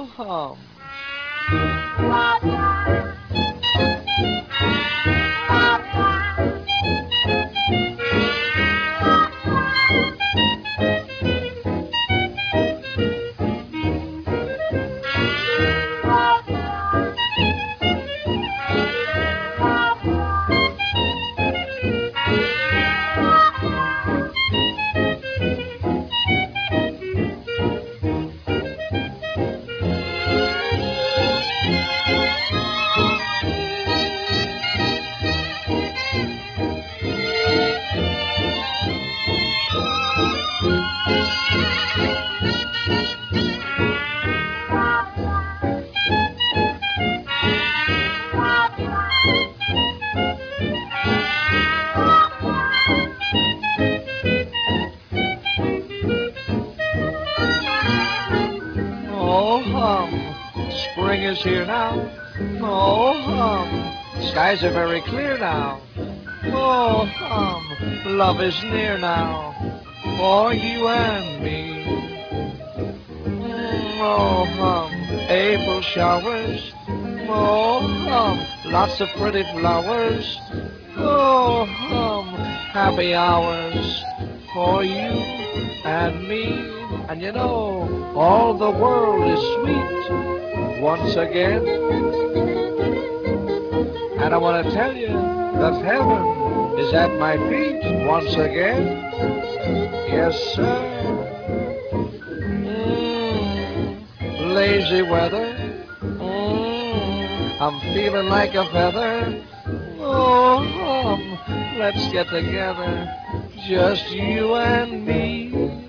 hum. Oh, hum, spring is here now. Oh, hum, skies are very clear now. Oh, hum, love is near now for you and me. Oh, hum, April showers. Oh, hum, lots of pretty flowers. Oh, hum, happy hours for you and me. And you know, all the world is sweet once again. And I want to tell you that heaven is at my feet once again. Yes, sir. Lazy weather. I'm feeling like a feather. Oh, let's get together, just you and me.